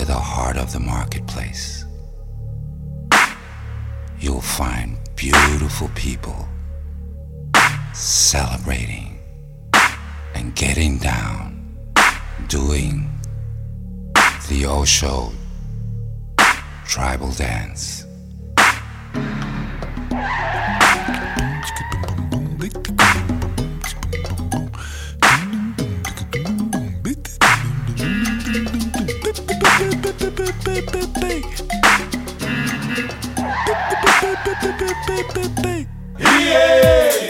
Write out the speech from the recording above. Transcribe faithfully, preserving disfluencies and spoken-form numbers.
the heart of the marketplace, you'll find beautiful people celebrating and getting down, doing the Osho tribal dance. Yeah!